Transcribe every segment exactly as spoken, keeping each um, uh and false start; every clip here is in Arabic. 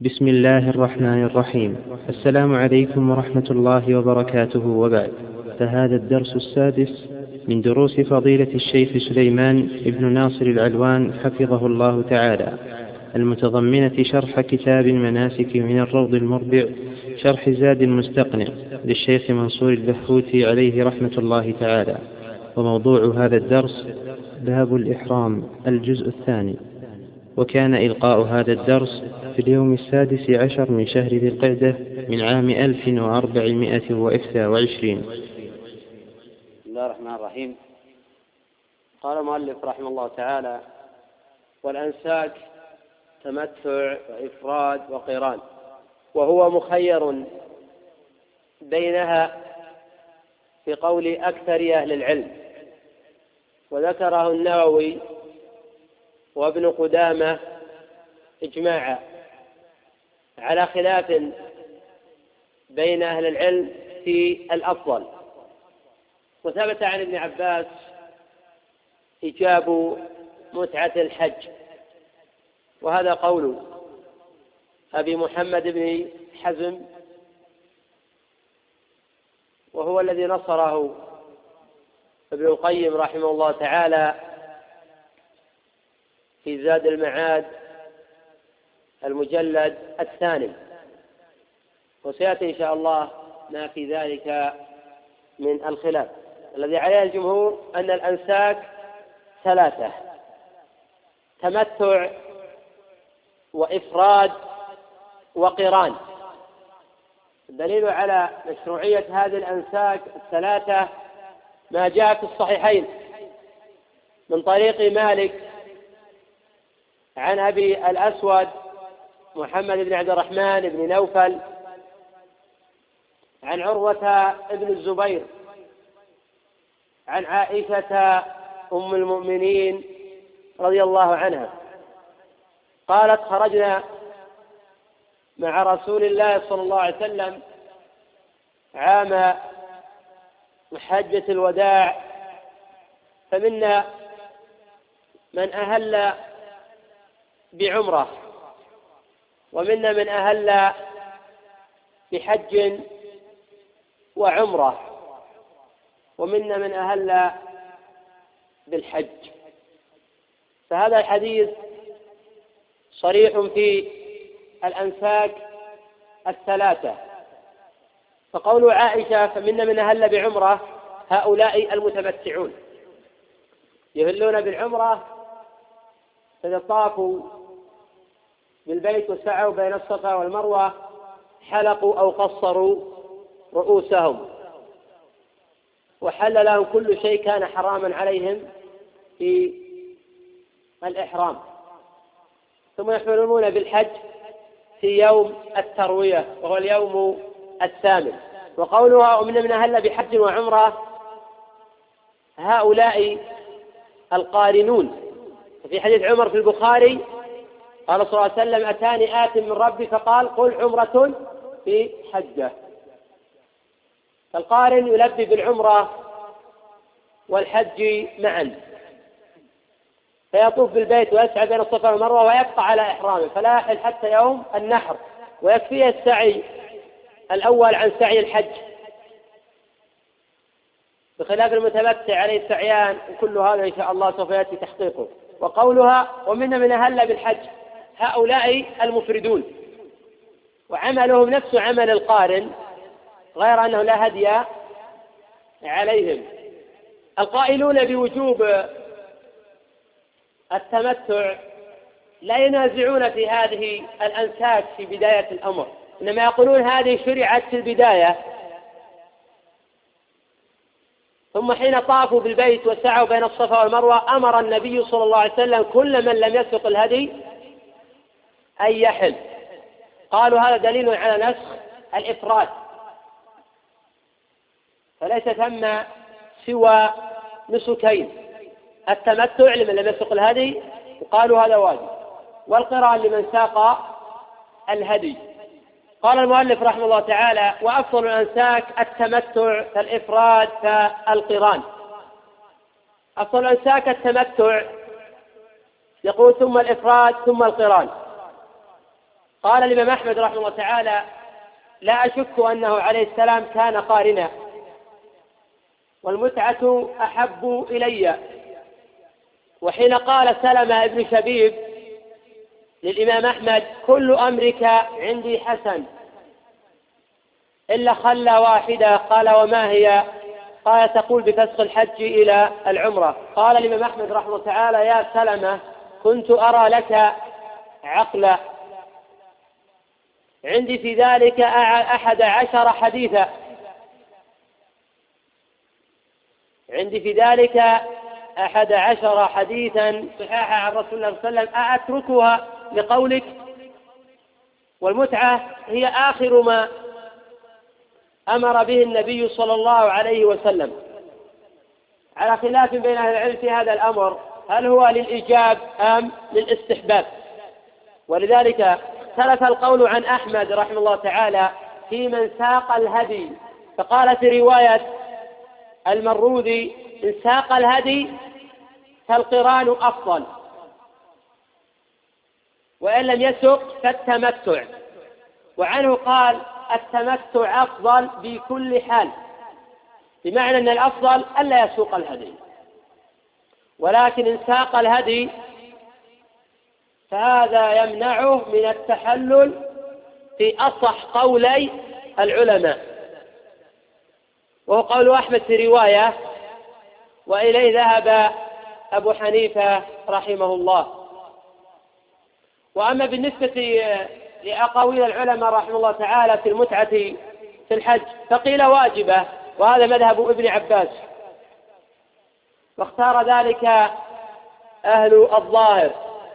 بسم الله الرحمن الرحيم. السلام عليكم ورحمة الله وبركاته، وبعد، فهذا الدرس السادس من دروس فضيلة الشيخ سليمان ابن ناصر العلوان حفظه الله تعالى، المتضمنة شرح كتاب المناسك من الروض المربع شرح زاد المستقنع للشيخ منصور البحوثي عليه رحمة الله تعالى. وموضوع هذا الدرس باب الإحرام الجزء الثاني. وكان إلقاء هذا الدرس في اليوم السادس عشر من شهر ذي القعدة من عام ألف وأربعمائة وإحدى وعشرين. بسم الله الرحمن الرحيم. قال المؤلف رحمه الله تعالى: والأنساك تمتع وإفراد وقران، وهو مخير بينها في قول أكثر أهل العلم، وذكره النووي وابن قدامة إجماعا على خلاف بين أهل العلم في الأفضل. وثبت عن ابن عباس إيجاب متعة الحج، وهذا قول أبي محمد بن حزم، وهو الذي نصره ابن القيم رحمه الله تعالى في زاد المعاد المجلد الثاني، وسيأتي إن شاء الله ما في ذلك من الخلاف. الذي عليه الجمهور أن الأنساك ثلاثة: تمتع وإفراد وقران. الدليل على مشروعية هذه الأنساك الثلاثة ما جاء في الصحيحين من طريق مالك عن أبي الأسود محمد بن عبد الرحمن بن نوفل عن عروة بن الزبير عن عائشة أم المؤمنين رضي الله عنها قالت: خرجنا مع رسول الله صلى الله عليه وسلم عام حجة الوداع، فمنا من أهل بعمرة، ومنا من أهل بحج وعمرة، ومنا من أهل بالحج. فهذا الحديث صريح في الأنساك الثلاثة. فقول عائشة فمنا من أهل بعمرة، هؤلاء المتمتعون يهلون بالعمرة إذا طافوا بالبيت وسعوا بين الصفا والمروة، حلقوا أو قصروا رؤوسهم، وحل لهم كل شيء كان حراما عليهم في الإحرام، ثم يحرمون بالحج في يوم التروية وهو اليوم الثامن. وقولها ومن من أهل بحج وعمرة، هؤلاء القارنون. في حديث عمر في البخاري قال صلى الله عليه وسلم: أتاني آت من ربي فقال قل عمرة في حجة. فالقارن يلبي بالعمرة والحج معا، فيطوف بالبيت ويسعى بين الصفا والمروة ويبقى على إحرامه، فلا يحل حتى يوم النحر، ويكفيه السعي الأول عن سعي الحج، بخلاف المتمتع عليه السعيان. وكل هذا إن شاء الله سوف يأتي تحقيقه. وقولها ومن من أهل بالحج، هؤلاء المفردون، وعملهم نفس عمل القارن غير أنه لا هدي عليهم. القائلون بوجوب التمتع لا ينازعون في هذه الأنساك في بداية الأمر، إنما يقولون هذه شرعت في البداية، ثم حين طافوا بالبيت وسعوا بين الصفا والمروة أمر النبي صلى الله عليه وسلم كل من لم يسق الهدي أن يحل. قالوا هذا دليل على نسخ الإفراد، فليس ثم سوى نسكين: التمتع لمن لم يسق الهدي، وقالوا هذا واجب، والقران لمن ساق الهدي. قال المؤلف رحمه الله تعالى: وأفضل الأنساك التمتع فالإفراد فالقران. أفضل الأنساك التمتع، يقول ثم الإفراد ثم القران. قال الإمام أحمد رحمه الله تعالى: لا أشك أنه عليه السلام كان قارنا، والمتعة أحب إلي. وحين قال سلمة ابن شبيب للإمام أحمد: كل أمرك عندي حسن إلا خلى واحدة، قال: وما هي؟ قال: تقول بفسخ الحج إلى العمرة. قال الإمام أحمد رحمه الله تعالى: يا سلمة، كنت أرى لك عقلا، عندي في ذلك أحد عشر حديثا، عندي في ذلك أحد عشر حديثا صحاحا عن رسول الله صلى الله عليه وسلم، أتركها لقولك؟ والمتعة هي آخر ما أمر به النبي صلى الله عليه وسلم، على خلاف بين أهل العلم في هذا الأمر، هل هو للإيجاب أم للاستحباب؟ ولذلك اختلف القول عن أحمد رحمه الله تعالى في من ساق الهدي، فقال في رواية المروذي: إن ساق الهدي فالقران أفضل، وإن لم يسق فالتمتع. وعنه قال: التمتع أفضل بكل حال، بمعنى أن الأفضل ألا يسوق الهدي، ولكن إن ساق الهدي فهذا يمنعه من التحلل في أصح قولي العلماء، وهو قول أحمد في رواية، وإليه ذهب أبو حنيفة رحمه الله. وأما بالنسبة لأقاويل العلماء رحمه الله تعالى في المتعة في الحج، فقيل واجبة، وهذا مذهب ابن عباس، واختار ذلك أهل الظاهر،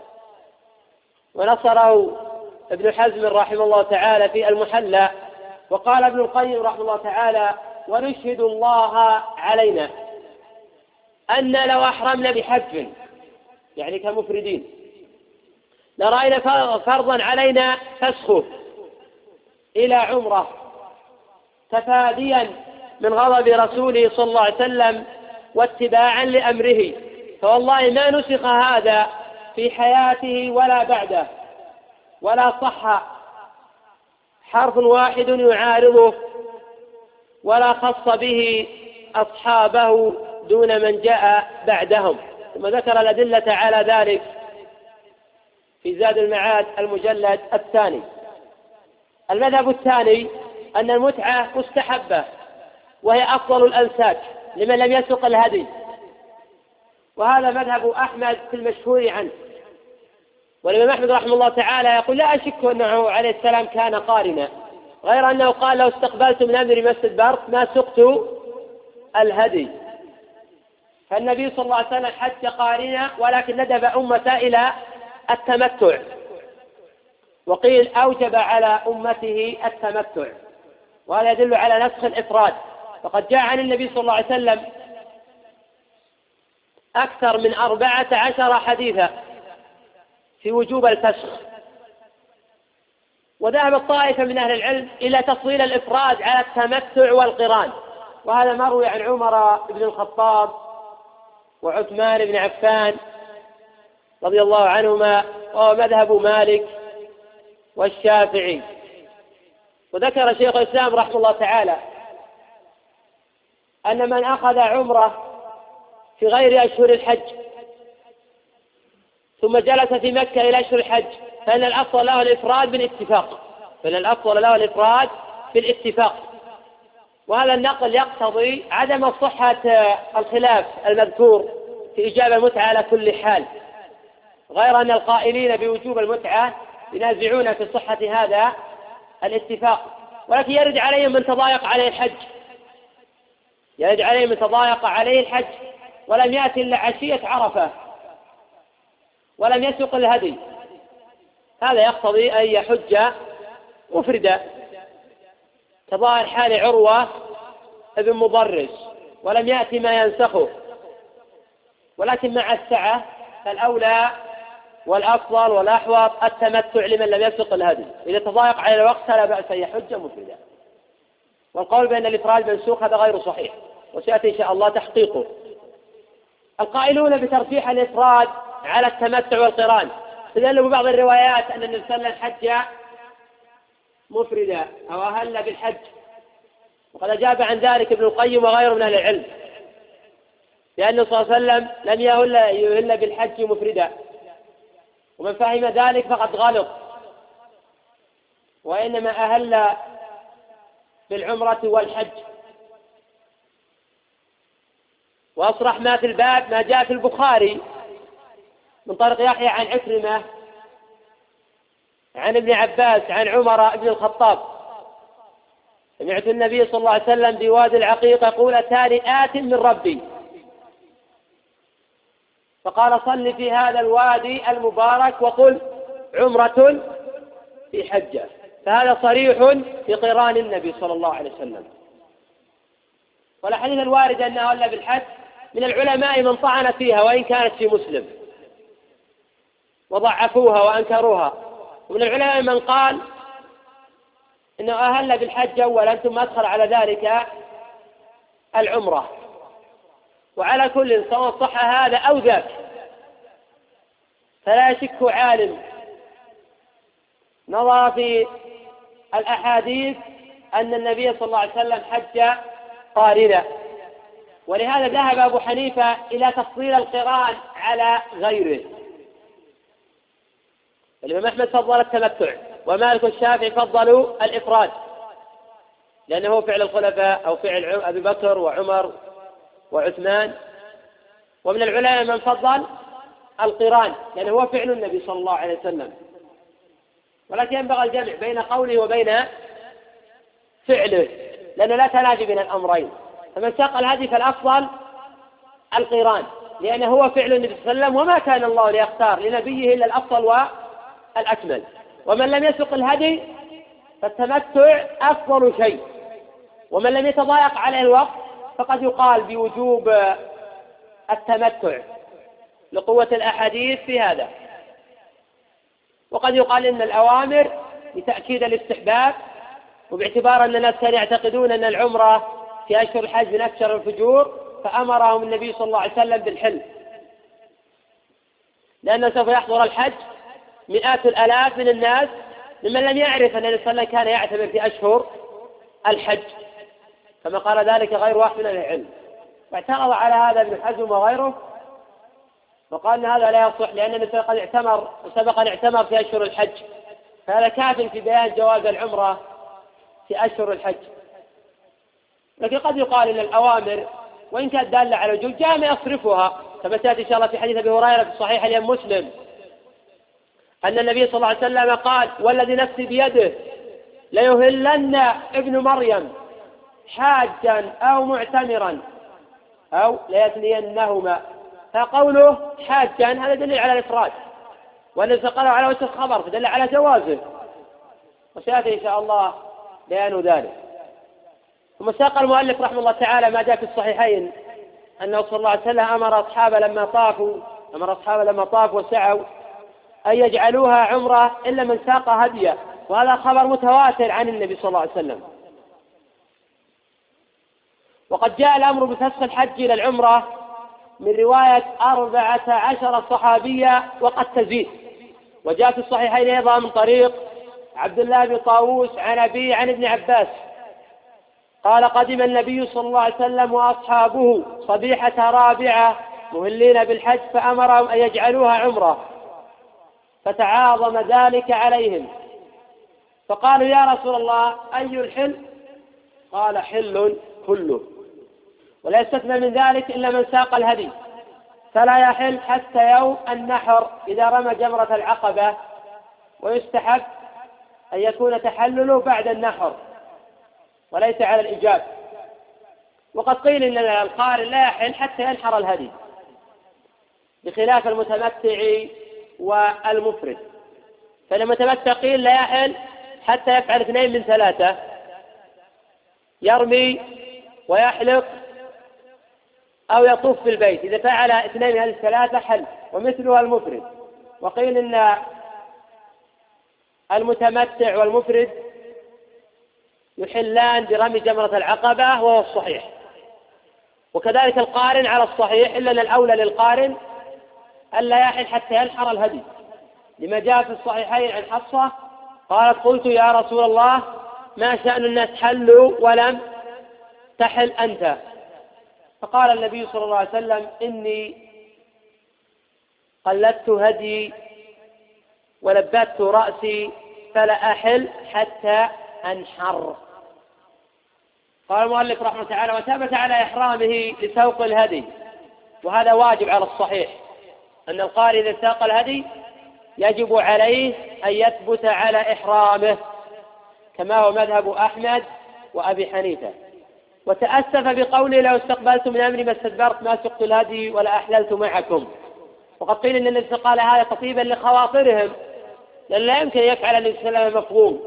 ونصره ابن حزم رحمه الله تعالى في المحلى. وقال ابن القيم رحمه الله تعالى: ونشهد الله علينا أن لو أحرمنا بحج، يعني كمفردين، لرأينا فرضا علينا فسخه إلى عمرة تفاديا من غضب رسوله صلى الله عليه وسلم واتباعا لأمره، فوالله ما نسخ هذا في حياته ولا بعده، ولا صح حرف واحد يعارضه، ولا خص به أصحابه دون من جاء بعدهم. ثم ذكر الأدلة على ذلك في زاد المعاد المجلد الثاني. المذهب الثاني أن المتعة مستحبة، وهي أفضل الأنساك لمن لم يسق الهدي، وهذا مذهب أحمد في المشهور عنه. والإمام أحمد رحمه الله تعالى يقول: لا أشك أنه عليه السلام كان قارنا، غير أنه قال: لو استقبلت من أمري ما استدبرت ما سقت الهدي. فالنبي صلى الله عليه وسلم حج قارنا، ولكن ندب أمته إلى التمتع، وقيل أوجب على أمته التمتع، وهذا يدل على نسخ الإفراد. فقد جاء عن النبي صلى الله عليه وسلم أكثر من أربعة عشر حديثا في وجوب الفسخ، وذهب الطائفة من أهل العلم إلى تفضيل الإفراد على التمتع والقران، وهذا مروي عن عمر بن الخطاب وعثمان بن عفان رضي الله عنهما، وهو مذهب مالك والشافعي. وذكر شيخ الإسلام رحمه الله تعالى أن من أخذ عمره في غير أشهر الحج ثم جلس في مكة إلى أشهر الحج فإن الأفضل له الإفراد بالاتفاق، فإن الأفضل له الإفراد بالاتفاق. وهذا النقل يقتضي عدم صحة الخلاف المذكور في إيجاب المتعة على كل حال، غير أن القائلين بوجوب المتعة ينازعون في صحة هذا الاتفاق، ولكن يرد عليهم من تضايق عليه الحج، يرد عليهم من تضايق عليه الحج ولم يأتي إلا عشية عرفة ولم يسق الهدي، هذا يقتضي أن يحج مفردا، كظاهر حال عروة ابن مضرس، ولم يأتي ما ينسخه. ولكن مع السعة فالأولى والأفضل والأحوط التمتع لمن لم يسق الهدي، إذا تضايق على الوقت فلا بأس أن يحج مفردا. والقول بأن الإفراد منسوخ هذا غير صحيح، وسيأتي إن شاء الله تحقيقه. القائلون بترجيح الإفراد على التمتع والقران استدلوا ببعض الروايات أن النبي صلى الله عليه وسلم حج مفردا أو أهل بالحج. وقد أجاب عن ذلك ابن القيم وغيره من أهل العلم، لأنه صلى الله عليه وسلم لم يهل, يهل بالحج مفردا، ومن فهم ذلك فقد غلط، وإنما أهل بالعمرة والحج. وأصرح ما في الباب ما جاء في البخاري من طريق يحيى عن عكرمة عن ابن عباس عن عمر بن الخطاب: سمعت النبي صلى الله عليه وسلم بوادي العقيق يقول: أتاني آت من ربي فقال: صل في هذا الوادي المبارك وقل عمرة في حجة. فهذا صريح في قران النبي صلى الله عليه وسلم. والحديث الوارد أنه أهل بالحج من العلماء من طعن فيها وإن كانت في مسلم وضعفوها وأنكروها، ومن العلماء من قال إنه أهل بالحج أولا ثم أدخل على ذلك العمرة. وعلى كل سواء صح هذا أو ذاك فلا يشك عالم نظر في الأحاديث أن النبي صلى الله عليه وسلم حج قارنا، ولهذا ذهب أبو حنيفة إلى تفضيل القران على غيره. الإمام أحمد فضل التمتع، ومالك والشافعي فضلوا الإفراد لأنه فعل الخلفاء أو فعل أبي بكر وعمر وعثمان. ومن العلماء من فضل القران لأنه هو فعل النبي صلى الله عليه وسلم، ولكن ينبغي الجمع بين قوله وبين فعله لأنه لا تنافي بين الأمرين. فمن ساق الهدي فالأفضل القران لأنه هو فعل النبي صلى الله عليه وسلم، وما كان الله ليختار لنبيه إلا الأفضل والأكمل. ومن لم يسق الهدي فالتمتع أفضل شيء، ومن لم يتضايق عليه الوقت فقد يقال بوجوب التمتع لقوة الأحاديث في هذا. وقد يقال إن الأوامر لتأكيد الاستحباب، وباعتبار أن الناس كانوا يعتقدون أن العمرة في أشهر الحج من أكثر الفجور فأمرهم النبي صلى الله عليه وسلم بالحل، لأنه سوف يحضر الحج مئات الآلاف من الناس ممن لم يعرف أن النبي صلى الله عليه وسلم كان يعتمر في أشهر الحج، كما قال ذلك غير واحد من العلم. واعترض على هذا ابن حزم وغيره وقال أن هذا لا يصح، لأن النبي قد اعتمر وسبق أن اعتمر في أشهر الحج، فهذا كاف في بيان جواز العمرة في أشهر الحج. لكن قد يقال أن الأوامر وإن كانت دالة على الوجوب جاء ما يصرفها، كما سيأتي إن شاء الله في حديث أبي هريرة في صحيح الإمام مسلم أن النبي صلى الله عليه وسلم قال: والذي نفسي بيده ليهلن ابن مريم حاجا أو معتمرا أو ليثنينهما. فقوله حاجا هذا دليل على الإفراد، والذي قاله على وجه الخبر فدل على جوازه، وسيأتي إن شاء الله بيان ذلك. ثم ساق المؤلف رحمه الله تعالى ما جاء في الصحيحين أنه صلى الله عليه وسلم أمر أصحابه لما طافوا أمر أصحابه لما طافوا وسعوا أن يجعلوها عمرة إلا من ساق هديه، وهذا خبر متواتر عن النبي صلى الله عليه وسلم. وقد جاء الأمر بفسخ الحج إلى العمرة من رواية أربعة عشر صحابية وقد تزيد، وجاء في الصحيحين أيضا من طريق عبد الله بن طاووس عن أبي عن ابن عباس قال: قدم النبي صلى الله عليه وسلم وأصحابه صبيحة رابعة مهلين بالحج فأمرهم أن يجعلوها عمرة، فتعاظم ذلك عليهم، فقالوا: يا رسول الله أي الحل؟ قال: حل كله، ولا يستثنى من ذلك إلا من ساق الهدي، فلا يحل حتى يوم النحر إذا رمى جمرة العقبة، ويستحب أن يكون تحلله بعد النحر وليس على الإجاب. وقد قيل إن القارن لا يحل حتى ينحر الهدي بخلاف المتمتع والمفرد، فالمتمتع قيل لا يحل حتى يفعل اثنين من ثلاثة: يرمي ويحلق أو يطوف في البيت. إذا فعل اثنين من هذه الثلاثة حل، ومثلها المفرد. وقيل إن المتمتع والمفرد يحلان برمي جمرة العقبة وهو الصحيح، وكذلك القارن على الصحيح، إلا أن الأولى للقارن ألا يحل حتى ينحر الهدي، لما جاء في الصحيحين عن حفصة قالت قلت يا رسول الله ما شأن الناس حلوا ولم تحل أنت؟ فقال النبي صلى الله عليه وسلم إني قلدت هدي ولبت رأسي فلا أحل حتى أنحر. قال المؤلف رحمه الله تعالى وثبت على إحرامه لسوق الهدي، وهذا واجب على الصحيح أن القارئ إذا ساق الهدي يجب عليه أن يثبت على إحرامه كما هو مذهب أحمد وأبي حنيفة. وتأسف بقوله لو استقبلت من أمري ما استدبرت ما سقت الهدي ولا أحللت معكم. وقد قيل أن النبي قال هذا تطيبا لخواطرهم، لأن لا يمكن يفعل النبي صلى الله عليه وسلم مفهوم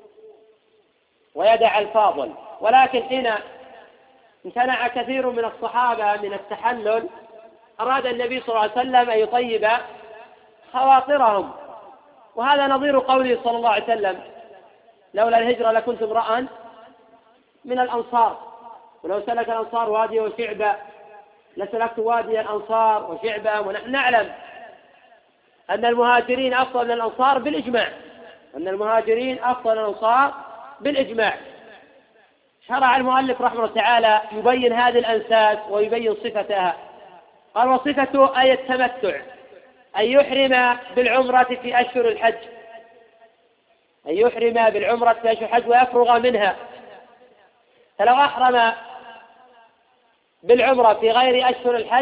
ويدع الفاضل، ولكن حين امتنع كثير من الصحابة من التحلل أراد النبي صلى الله عليه وسلم أن يطيب خواطرهم. وهذا نظير قوله صلى الله عليه وسلم لولا الهجرة لكنت امرأ من الأنصار، ولو سلك الأنصار وادي وشعبة لسلكت وادي الأنصار وشعبة. ونحن نعلم أن المهاجرين أفضل من الأنصار بالإجماع، أن المهاجرين أفضل من الأنصار بالإجماع. شرع المؤلف رحمه الله تعالى يبين هذه الأنساك ويبين صفتها. قال وصفته أي التمتع، أن يحرم بالعمرة في أشهر الحج، أن يحرم بالعمرة في أشهر الحج ويفرغ منها. فلو أحرم بالعمرة في غير أشهر الحج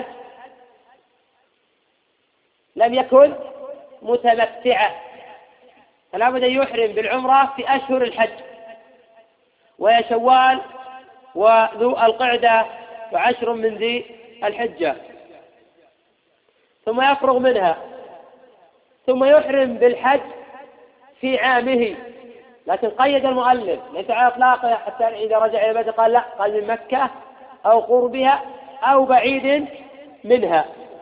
لم يكن متمتعا، فلا بد أن يحرم بالعمرة في أشهر الحج، وهي شوال وذو القعدة وعشر من ذي الحجة، ثم يفرغ منها، ثم يحرم بالحج في عامه. لكن قيد المؤلف ليس على إطلاقه حتى إذا رجع إلى البيت قال لا، قال من مكة أو قربها أو بعيد منها.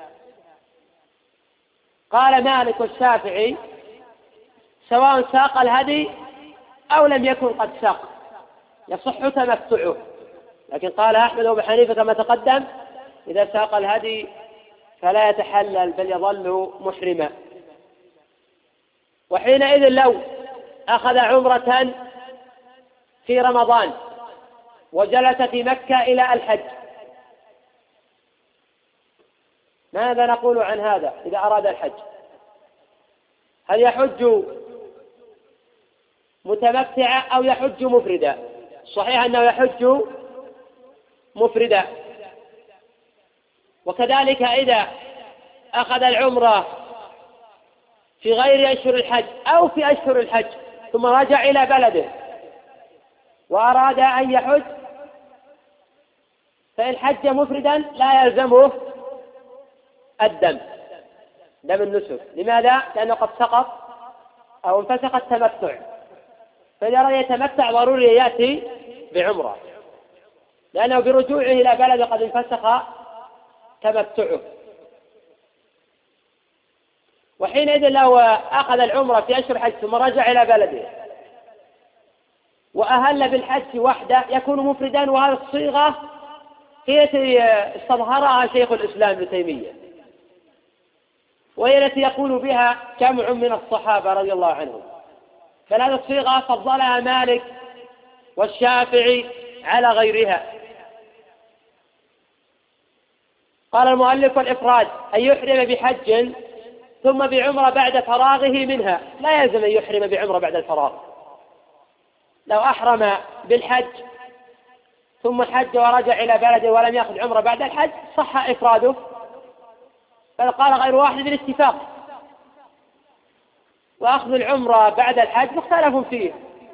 قال مالك والشافعي سواء ساق الهدي أو لم يكن قد ساق يصح تمتعه، لكن قال أحمد وأبو حنيفة كما تقدم إذا ساق الهدي فلا يتحلل بل يظل محرما. وحينئذ لو أخذ عمرة في رمضان وجلس في مكة إلى الحج ماذا نقول عن هذا إذا أراد الحج؟ هل يحج متمتعا أو يحج مفردا؟ صحيح أنه يحج مفردا. وكذلك إذا أخذ العمرة في غير أشهر الحج أو في أشهر الحج ثم رجع إلى بلده وأراد أن يحج فإن حج مفردا لا يلزمه الدم دم النسك. لماذا؟ لأنه قد سقط أو انفسخ التمتع، فإذا أراد يتمتع ضروري يأتي بعمرة، لأنه برجوعه إلى بلده قد انفسخ تمتعه. وحينئذ لو أخذ العمرة في أشهر الحج ثم رجع إلى بلده وأهل بالحج وحده يكون مفردا. وهذه الصيغة هي التي استظهرها شيخ الإسلام ابن تيمية، وهي التي يقول بها جمع من الصحابة رضي الله عنهم، بل هذه الصيغة فضلها مالك والشافعي على غيرها. قال المؤلف والإفراد أن يحرم بحج ثم بعمرة بعد فراغه منها، لا يلزم أن يحرم بعمرة بعد الفراغ. لو أحرم بالحج ثم حج ورجع إلى بلده ولم يأخذ عمرة بعد الحج صح إفراده، بل قال غير واحد بالاتفاق. وأخذ العمرة بعد الحج مختلف فيه،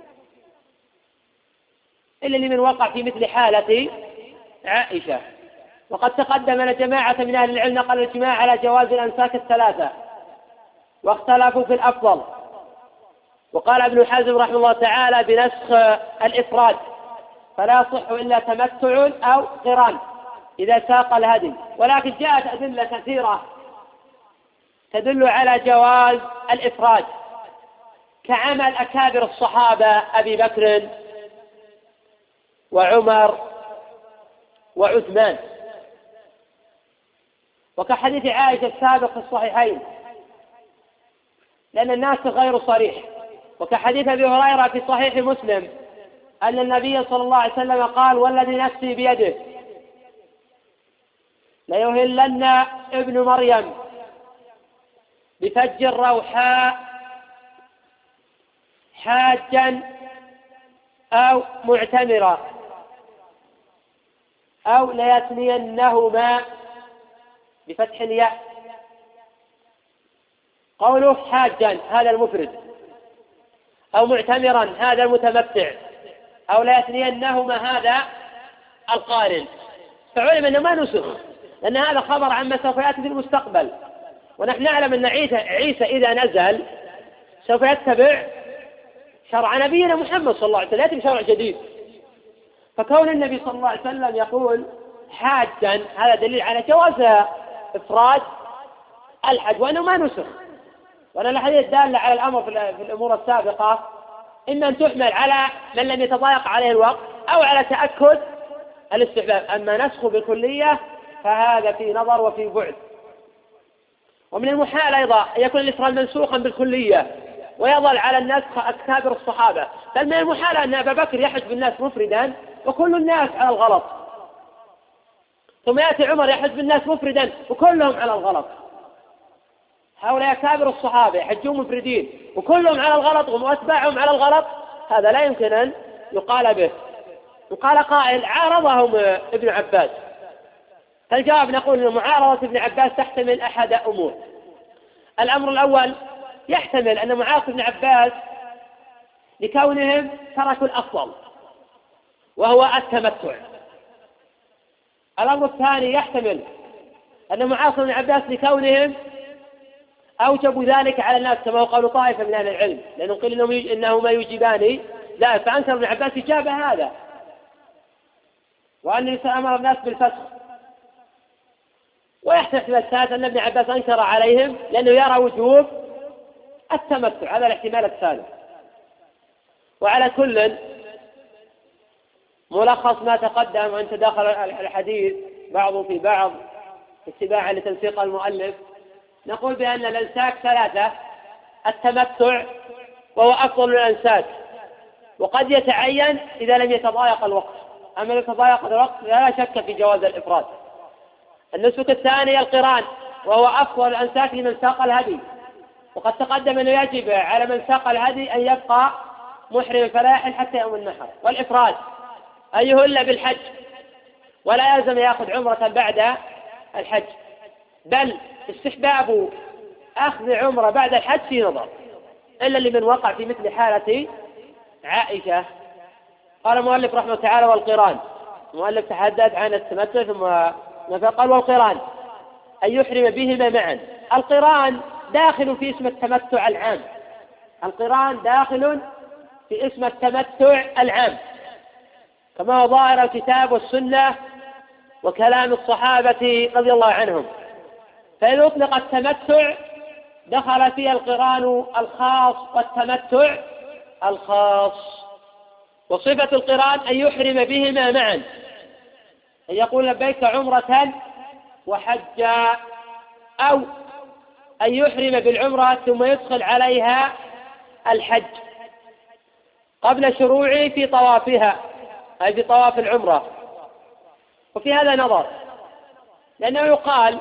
إلا لمن وقع في مثل حالة عائشة. وقد تقدم أن جماعة من أهل العلم نقل الإجماع على جواز الأنساك الثلاثة واختلفوا في الأفضل. وقال ابن حزم رحمه الله تعالى بنسخ الإفراد، فلا يصح إلا تمتع أو قران إذا ساق الهدي. ولكن جاءت أدلة كثيرة تدل على جواز الإفراد كعمل أكابر الصحابة أبي بكر وعمر وعثمان، وكحديث عائشة السابق في الصحيحين، لأن الناس غير صريح وكحديث أبي هريرة في صحيح مسلم أن النبي صلى الله عليه وسلم قال: والذي نفسي بيده ليهلن ابن مريم بفج الروحاء حاجا أو معتمرا أو ليثنينهما بفتح الياء. قوله حاجا هذا المفرد، أو معتمرا هذا المتمتع، أو ليثنينهما هذا القارن. فعلم أنه ما نسخ، لأن هذا خبر عما سوف يأتي في المستقبل، ونحن نعلم أن عيسى, عيسى إذا نزل سوف يتبع شرع نبينا محمد صلى الله عليه وسلم، يأتي بشرع جديد. فكون النبي صلى الله عليه وسلم يقول حاجا هذا دليل على جواز إفراد الحج وأنه ما نسخ. وأن الحديث دال على الأمر في الأمور السابقة إما أن تحمل على من لم يتضايق عليه الوقت أو على تأكد الاستحباب. أما نسخ بالكلية فهذا في نظر وفي بعد. ومن المحال أيضا أن يكون الإفراد منسوخا بالكلية ويظل على النسخ أكابر الصحابة، بل من المحال أن أبا بكر يحج بالناس مفردا وكل الناس على الغلط، ثم يأتي عمر يحج بالناس مفردا وكلهم على الغلط. هؤلاء أكابر الصحابة يحجون مفردين وكلهم على الغلط وأتباعهم على الغلط، هذا لا يمكن أن يقال به. وقال قائل: عارضهم ابن عباس. فالجواب نقول أن معارضة ابن عباس تحتمل أحد أمور. الأمر الأول يحتمل أن معارضة ابن عباس لكونهم تركوا الأفضل وهو التمتع. الأمر الثاني يحتمل أن معارضة ابن عباس لكونهم أوجبوا ذلك على الناس كما هو قول طائفة من أهل العلم، لأنه قيل إنهما يجيبان لا، فأنكر ابن عباس إجاب هذا، وأن الإنسان أمر الناس بالفسخ. ويحتمل الثالث أن ابن عباس أنكر عليهم لأنه يرى وجوب التمتع، هذا الاحتمال الثالث. وعلى كل ملخص ما تقدم وأن تداخل الحديث بعض في بعض اتباعا لتنسيق المؤلف، نقول بأن الأنساك ثلاثة: التمتع وهو أفضل الأنساك، وقد يتعين إذا لم يتضايق الوقت، أما لو يتضايق الوقت لا شك في جواز الإفراد. النسك الثاني القران، وهو أفضل الأنساك لمن ساق الهدي، وقد تقدم أنه يجب على من ساق الهدي أن يبقى محرم فلا يحل حتى يوم النحر. والإفراد أن يهل بالحج ولا يلزم يأخذ عمرة بعد الحج، بل استحباب أخذ عمرة بعد الحج في نظر، إلا لمن وقع في مثل حالة عائشة. قال المؤلف رحمه الله تعالى: والقران. المؤلف تحدث عن التمتع ثم قال: والقران أن يحرم بهما معا. القران داخل في اسم التمتع العام، القران داخل في اسم التمتع العام كما هو ظاهر الكتاب والسنة وكلام الصحابة رضي الله عنهم. فإن أطلق التمتع دخل فيه القران الخاص والتمتع الخاص. وصفة القران أن يحرم بهما معا، أن يقول لبيك عمرة وحجا، أو أن يحرم بالعمرة ثم يدخل عليها الحج قبل شروعه في طوافها، أي في طواف العمرة. وفي هذا نظر، لأنه يقال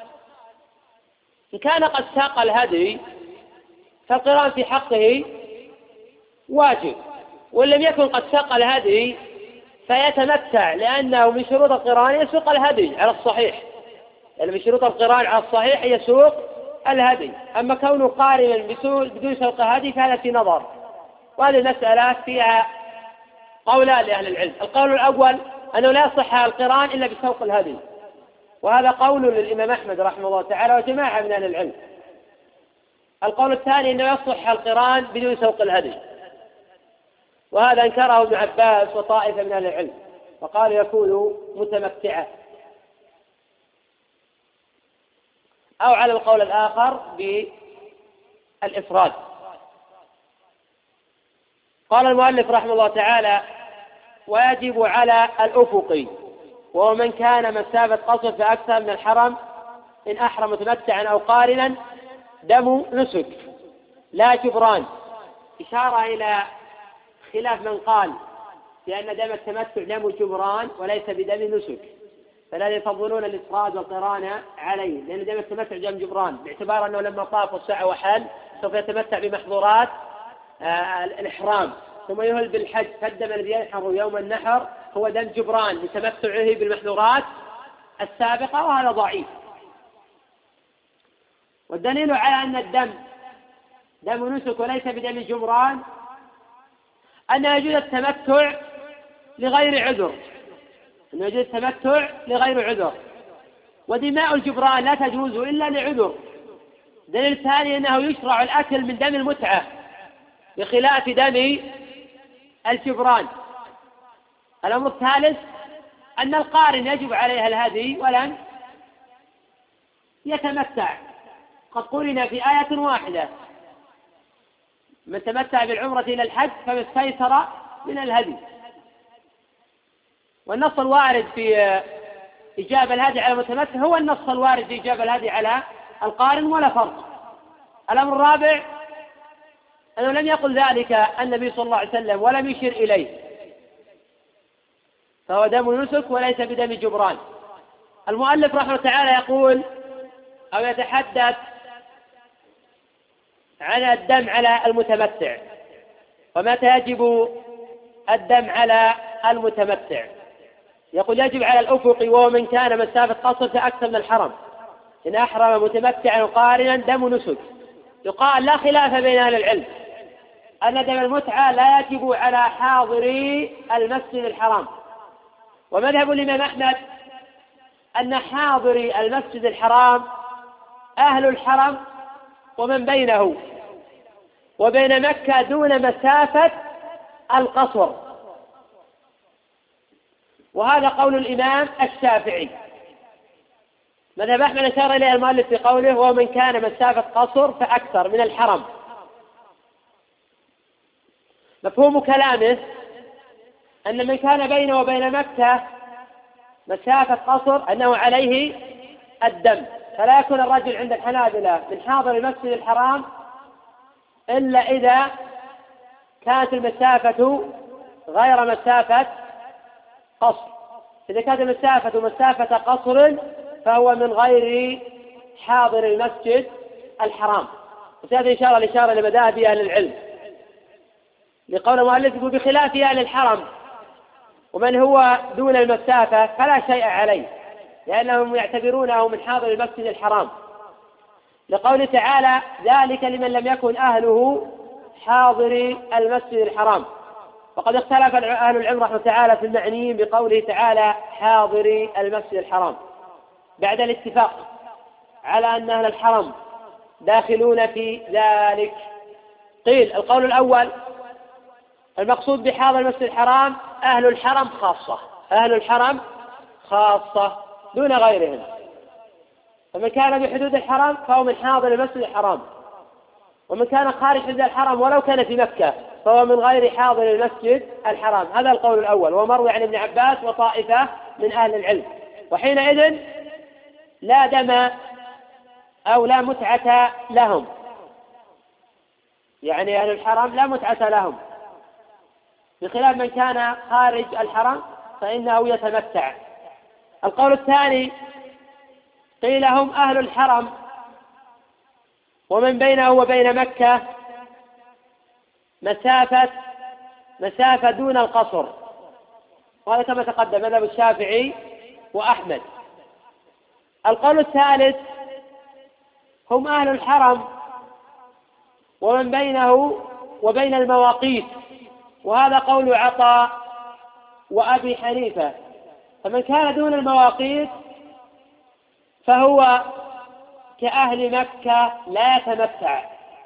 إن كان قد ساق الهدي فالقران في حقه واجب، وإن لم يكن قد ساق الهدي فيتمتع، لأنه من شروط القران يسوق الهدي على الصحيح، يعني من شروط القران على الصحيح يسوق الهدي. أما كونه قارنا بدون سوق هدي فهذا في نظر، وهذه المسألة فيها قولان لأهل العلم. القول الأول أنه لا يصح القران إلا بسوق الهدي، وهذا قول للإمام أحمد رحمه الله تعالى وجماعة من أهل العلم. القول الثاني أنه يصح القران بدون سوق الهدي، وهذا انكره ابن عباس وطائفة من أهل العلم، وقال يكون متمتعا. أو على القول الآخر بالإفراد. قال المؤلف رحمه الله تعالى: ويجب على الأفقي، وهو من كان مسافة قصر فأكثر من الحرم إن أحرم متمتعا أو قارنا، دم نسك لا جبران، إشارة إلى خلاف من قال بأن دم التمتع دم جبران وليس بدم نسك، فلا يفضلون الإفراد والقران عليه، لأن دم التمتع دم جبران، باعتبار أنه لما طاف والسعى وحل سوف يتمتع بمحظورات آه الإحرام، ثم يهل بالحج، فالدم الذي ينحر يوم النحر هو دم جبران لتمتعه بالمحظورات السابقة، وهذا ضعيف. والدليل على أن الدم دم نسك وليس بدم جبران أن يجوز التمتع لغير عذر، أن يجوز التمتع لغير عذر، ودماء الجبران لا تجوز إلا لعذر. دليل الثاني أنه يشرع الأكل من دم المتعة بخلاف دم الجبران. الأمر الثالث أن القارن يجب عليها الهدي ولن يتمتع، قد قرن في آية واحدة: من تمتع بالعمرة إلى الحج فما استيسر من الهدي. والنص الوارد في إجابة الهدي على المتمتع هو النص الوارد في إجابة الهدي على القارن، ولا فرق. الأمر الرابع أنه لم يقل ذلك النبي صلى الله عليه وسلم ولم يشر إليه، فهو دم نسك وليس بدم جبران. المؤلف رحمه الله تعالى يقول أو يتحدث عن الدم على المتمتع، ومتى يجب الدم على المتمتع. يقول يجب على الأفق وهو من كان مسافة قصر فأكثر من الحرم، إن أحرم متمتعا قارنا دم نسك. يقال لا خلاف بين أهل العلم أن دم المتعة لا يجب على حاضري المسجد الحرام، ومذهب الإمام أحمد أن حاضري المسجد الحرام أهل الحرم ومن بينه وبين مكة دون مسافة القصر، وهذا قول الإمام الشافعي. مذهب أحمد أشار إليه المؤلف في قوله ومن كان مسافة قصر فأكثر من الحرم. مفهوم كلامه أن من كان بينه وبين مكة مسافة قصر أنه عليه الدم، فلا يكون الرجل عند الحنابلة من حاضر المسجد الحرام إلا إذا كانت المسافة غير مسافة قصر. إذا كانت المسافة مسافة قصر فهو من غير حاضر المسجد الحرام. وهذه إشارة الإشارة لمذاهب أهل العلم، لقول المؤلف بخلاف أهل الحرم ومن هو دون المسافة فلا شيء عليه، لأنهم يعتبرونه من حاضر المسجد الحرام، لقوله تعالى ذلك لمن لم يكن أهله حاضر المسجد الحرام. وقد اختلف أهل العلم رحمه تعالى في المعنيين بقوله تعالى حاضر المسجد الحرام بعد الاتفاق على أن أهل الحرم داخلون في ذلك. قيل القول الأول المقصود بحاضر المسجد الحرام أهل الحرم خاصة، أهل الحرم خاصة دون غيرهم، فمن كان بحدود الحرم فهو من حاضر المسجد الحرام، ومن كان خارج حدود الحرم ولو كان في مكة فهو من غير حاضر المسجد الحرام. هذا القول الأول، ومروي عن ابن عباس وطائفة من أهل العلم. وحينئذ لا دم أو لا متعة لهم، يعني أهل الحرم لا متعة لهم، بخلاف من كان خارج الحرم فإنه يتمتع. القول الثاني قيل هم أهل الحرم ومن بينه وبين مكة مسافة مسافة دون القصر، وهذا كما تقدم مذهب الشافعي وأحمد. القول الثالث هم أهل الحرم ومن بينه وبين المواقيت، وهذا قول عطاء وأبي حنيفة، فمن كان دون المواقيت فهو كأهل مكة لا يتمتع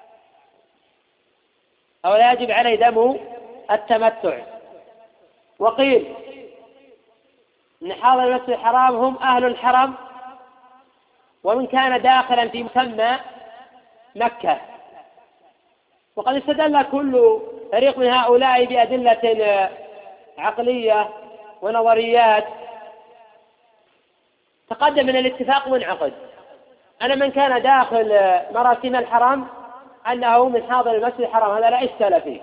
أو لا يجب عليه دم التمتع. وقيل من حاضر المسجد الحرام هم أهل الحرم ومن كان داخلا في مسمى مكة. وقد استدل كل فريق من هؤلاء بأدلة عقلية ونظريات. تقدم من الاتفاق منعقد أن من كان داخل مراسم الحرم أنه من حاضر المسجد الحرام، هذا لا إشكال فيه.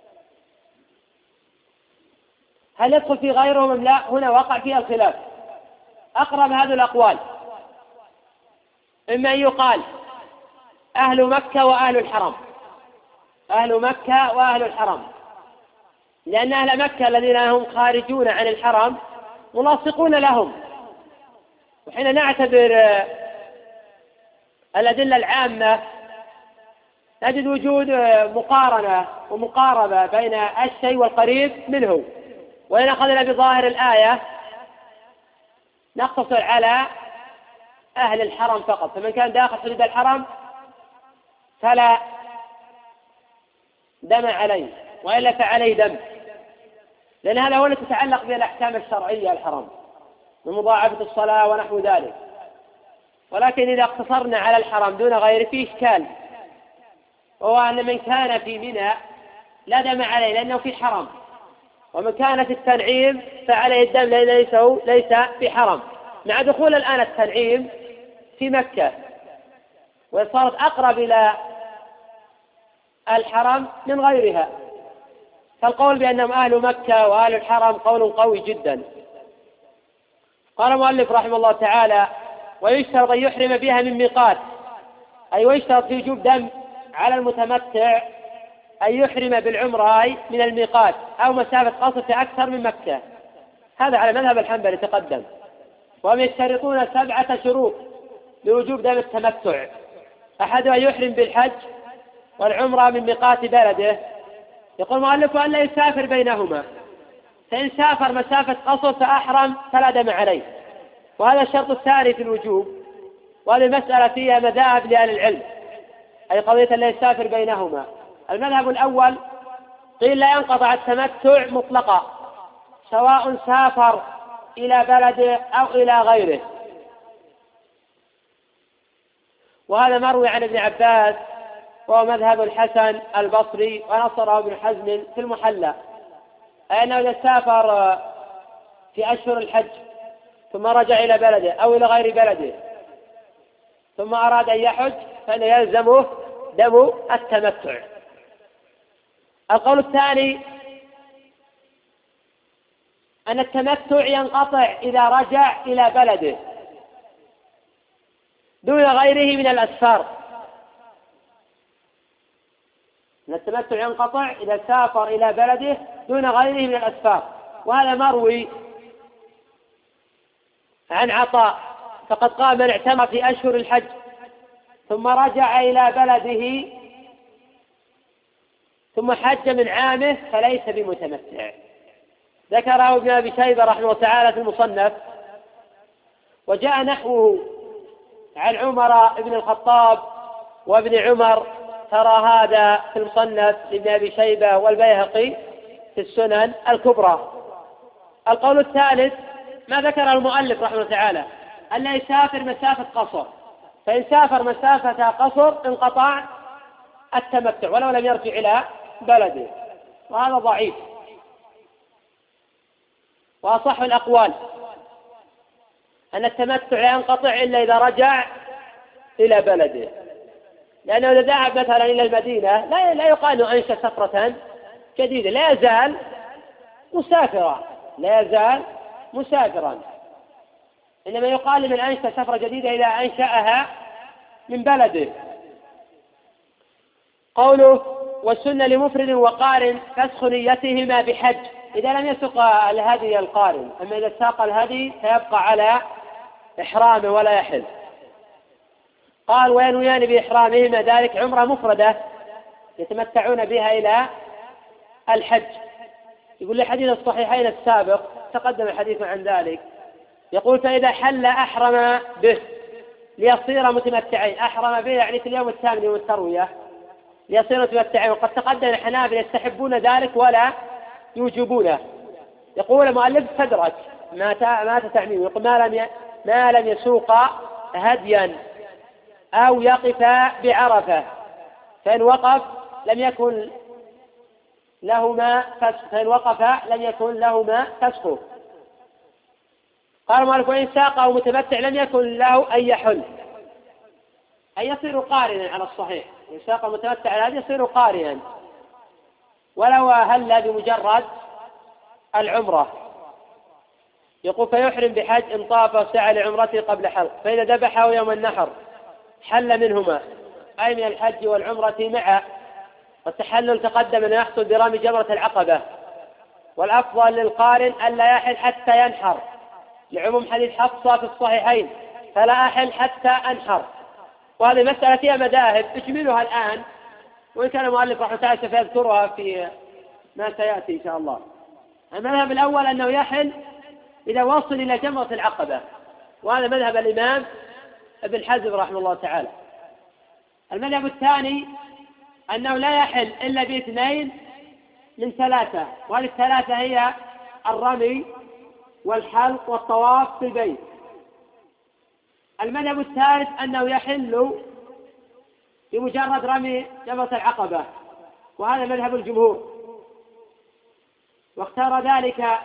هل يدخل في غيرهم أم لا؟ هنا وقع فيها الخلاف. أقرب هذه الأقوال إما أن يقال أهل مكة وأهل الحرم، أهل مكة وأهل الحرم، لأن أهل مكة الذين هم خارجون عن الحرم ملاصقون لهم. وحين نعتبر الأدلة العامة نجد وجود مقارنة ومقاربة بين الشيء والقريب منه. وإن أخذنا بظاهر الآية نقتصر على أهل الحرم فقط، فمن كان داخل حدود الحرم فلا دم عليه، وإلا فعليه دم، لأن هذا هو الذي تتعلق بالأحكام الشرعية الحرم من مضاعفة الصلاة ونحو ذلك. ولكن إذا اقتصرنا على الحرم دون غيره فيه إشكال، وهو أن من كان في منى لا دم عليه لأنه في حرم، ومن كان في التنعيم فعليه الدم لأنه ليس في حرم، مع دخول الآن التنعيم في مكة وصارت أقرب إلى الحرم من غيرها. فالقول بأنهم أهل مكة وأهل الحرم قول قوي جدا. قال المؤلف رحمه الله تعالى: ويشترط أن يحرم بها من ميقات، أي ويشترط في وجوب دم على المتمتع أن يحرم بالعمرة من الميقات أو مسافة قصر في أكثر من مكة. هذا على مذهب الحنبلي تقدم. وهم يشترطون سبعة شروط لوجوب دم التمتع: أحدها يحرم بالحج والعمرة من ميقات بلده. يقول المؤلف أن لا يسافر بينهما، فإن سافر مسافة قصر فأحرم فلا دم عليه، وهذا الشرط الثاني في الوجوب. وهذه المسألة فيها مذاهب لأهل العلم، أي قضية لا يسافر بينهما. المذهب الأول قيل لا ينقطع التمتع مطلقا سواء سافر إلى بلده أو إلى غيره، وهذا مروي عن ابن عباس، وهو مذهب الحسن البصري ونصره ابن حزم في المحلى، أي أنه إذا سافر في أشهر الحج ثم رجع إلى بلده أو إلى غير بلده ثم أراد أن يحج فإنه يلزمه دم التمتع. القول الثاني أن التمتع ينقطع إذا رجع إلى بلده دون غيره من الأسفار. أن التمتع ينقطع إذا سافر إلى بلده دون غيره من الأسفار، وهذا مروي عن عطاء، فقد قال: من اعتمر في أشهر الحج ثم رجع إلى بلده ثم حج من عامه فليس بمتمتع. ذكره ابن أبي شيبة رحمه الله تعالى في المصنف. وجاء نحوه عن عمر بن الخطاب وابن عمر، ترى هذا في المصنف لابن أبي شيبة والبيهقي في السنن الكبرى. القول الثالث ما ذكر المؤلف رحمه الله تعالى، أن لا يسافر مسافة قصر، فإن سافر مسافة قصر انقطع التمتع ولو لم يرجع إلى بلده، وهذا ضعيف. وأصح الأقوال أن التمتع لا ينقطع إلا إذا رجع إلى بلده، لأنه إذا ذهب مثلا إلى المدينة لا لا يقال أنشأ سفرة جديدة، لا يزال مسافرا لا يزال مسافرا إنما يقال من أنشأ سفرة جديدة إذا أنشأها من بلده. قوله: والسنة لمفرد وقارن فسخ نيتهما بحج، إذا لم يسق الهدي القارن، أما إذا ساق الهدي فيبقى على إحرامه ولا يحل. قال: وينويان بإحرامهما ذلك عمرة مفردة يتمتعون بها إلى الحج. يقول لحديث الصحيحين السابق تقدم الحديث عن ذلك، يقول: فإذا حل أحرم به ليصير متمتعين. أحرم به يعني في اليوم الثامن يوم التروية ليصير متمتعين، وقد تقدم الحنابلة يستحبون ذلك ولا يوجبونه. يقول المؤلف: فدرك ما تعميم، يقول: ما لم ما لم يسوق هديا أو يقف بعرفة، فإن وقف لم يكن لهما فسخ، فإن وقف لم يكن لهما فسخ. قال المؤلف: وإن ساق أو متمتع لم يكن له أن يحل، أي يصير قارنا على الصحيح، يساق المتمتع على الهدي يصير قارنا، ولو أهل بمجرد العمرة. يقول فيحرم بحج إن طاف وسعى لعمرته قبل حلق، فإذا ذبحه يوم النحر حل منهما، أي من الحج والعمرة معا. والتحلل تقدم أن يحصل برمي جمرة العقبة، والأفضل للقارن ألا يحل حتى ينحر، لعموم حديث حفصة في الصحيحين فلا أحل حتى أنحر. وهذه مسألة فيها مذاهب اجملها الآن، وإن كان المؤلف رحمه الله سيذكرها في ما سيأتي إن شاء الله. المذهب الأول أنه يحل إذا وصل إلى جمرة العقبة، وهذا مذهب الإمام ابن حزم رحمه الله تعالى. المذهب الثاني أنه لا يحل إلا باثنين من ثلاثة، وهذه الثلاثة هي الرمي والحلق والطواف في البيت. المذهب الثالث أنه يحل بمجرد رمي جمرة العقبة، وهذا مذهب الجمهور، واختار ذلك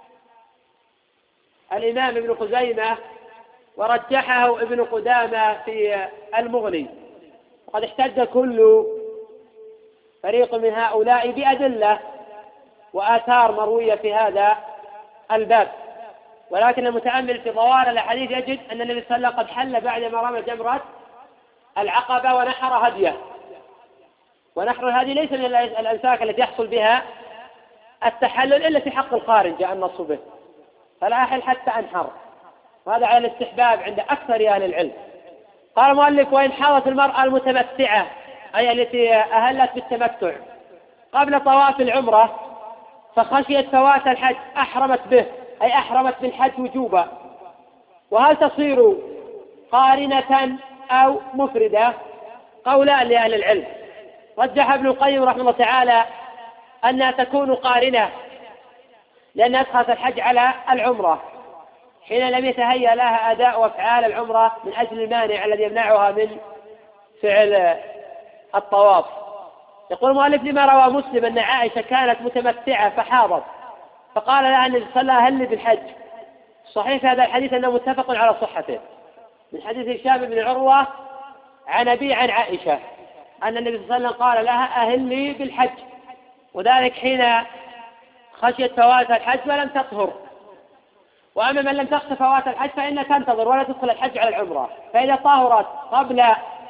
الإمام ابن خزيمة ورجحه ابن قدامة في المغني. وقد احتج كل فريق من هؤلاء بأدلة وآثار مروية في هذا الباب، ولكن المتأمل في ظواهر الأحاديث يجد أن النبي صلى الله عليه وسلم قد حل بعدما رمى جمرة العقبة ونحر هديه، ونحر الهدي ليس من الأنساك التي يحصل بها التحلل إلا في حق القارن جاء النص به، فلا أحل حتى أنحر، وهذا على الاستحباب عند أكثر أهل العلم. قال المؤلف وإن حاضت المرأة المتمتعة أي التي أهلت بالتمتع قبل طواف العمرة فخشيت فوات الحج أحرمت به، أي أحرمت بالحج وجوبا. وهل تصير قارنة أو مفردة؟ قولان لأهل العلم. رجح ابن القيم رحمه الله تعالى أنها تكون قارنة لأنها أدخلت الحج على العمرة حين لم يتهيأ لها أداء وأفعال العمرة من أجل المانع الذي يمنعها من فعل الطواف. يقول المؤلف لما روى مسلم أن عائشة كانت متمتعة فحاضت فقال لها النبي صلى الله عليه وسلم هل بالحج. صحيح هذا الحديث أنه متفق على صحته من حديث هشام بن عروة عن أبي عن عائشة أن النبي صلى الله عليه وسلم قال لها أهلي بالحج، وذلك حين خشيت فوات الحج ولم تطهر. وأما من لم تخشى فوات الحج فإنها تنتظر ولا تدخل الحج على العمرة، فإذا طهرت قبل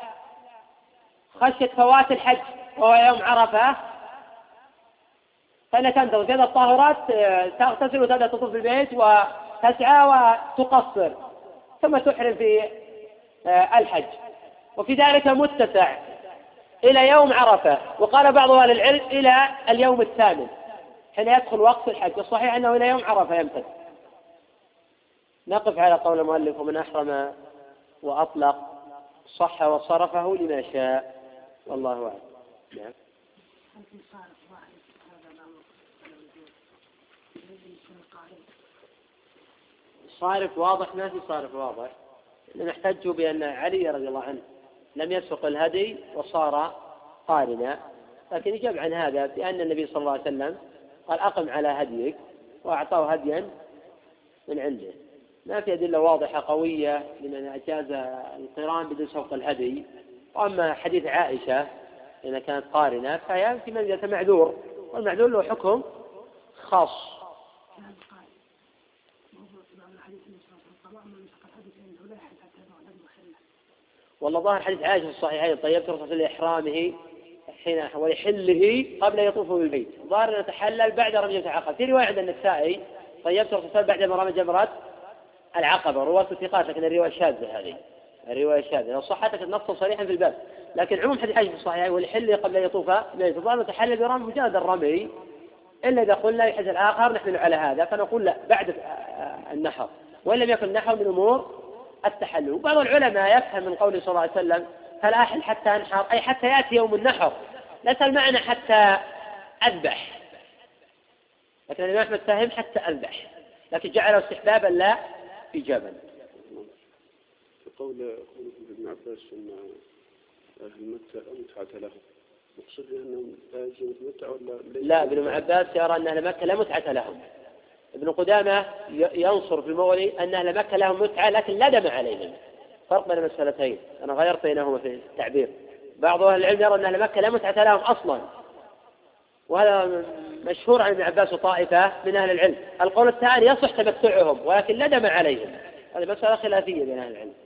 خشية فوات الحج وهو يوم عرفة فإنها تنتظر، إذا طهرت تغتسل وتبدأ تطوف بالبيت وتسعى وتقصر ثم تحرم في الحج. وفي ذلك متسع إلى يوم عرفة، وقال بعض أهل العلم إلى اليوم الثامن حين يدخل وقت الحج، والصحيح أنه إلى يوم عرفة يمتد. نقف على قول المؤلف ومن أحرم وأطلق صح وصرفه لما شاء، والله أعلم. نعم. صارف واضح ما في صارف واضح، نحتج بأن علي رضي الله عنه لم يسق الهدي وصار قارنا، لكن يجاب عن هذا بأن النبي صلى الله عليه وسلم قال أقم على هديك وأعطاه هديا من عنده. ما في أدلة واضحة قوية لمن أجاز القران بدون سوق الهدي. وأما حديث عائشة إذا كانت قارنة فهي في منزلة معذور، والمعذور له حكم خاص. والله ظاهر حديث عائشة في الصحيحين طيبت رسول لإحرامه حين ويحله قبل يطوف بالبيت، ظاهر أنه تحلل بعد رمي العقبة. في رواية عند النسائي طيبت رسول بعد ما رمى جمرة العقبة، رواة ثقات، لكن الرواية شاذة، هذه الرواية شاذة لو صحتك النص صريحا في الباب. لكن عموم حديث عائشة في الصحيحين ويحله قبل يطوف بالبيت، ظاهر أنه تحلل برمي مجرد الرمي، إلا إذا قلنا يحدث الآخر نحمل على هذا فنقول لا بعد النحر، وإن لم يكن النحر من أمور التحلل. وبعض العلماء يفهم من قوله صلى الله عليه وسلم فلا أحل حتى أنحر أي حتى يأتي يوم النحر، ليس المعنى حتى أذبح، لكن الإمام أحمد فهم حتى أذبح، لكن جعله استحبابا لا إيجابا. قول ابن عباس أن أهل مكة متعة لهم، مقصود أنهم لا يجوز متعة ولا لا؟ ابن عباس يرى أن أهل مكة لا متعة لهم. ابن قدامة ينصر في المغني أن أهل مكة لهم متعة لكن لا دم عليهم. فرق بين المسألتين، أنا غيرت بينهما في التعبير. بعض أهل العلم يرى أن أهل مكة لا متعة لهم أصلا، وهذا مشهور عن ابن عباس وطائفة من أهل العلم. القول الثاني يصح تمتعهم ولكن لا دم عليهم، هذه مسألة خلافية بين أهل العلم.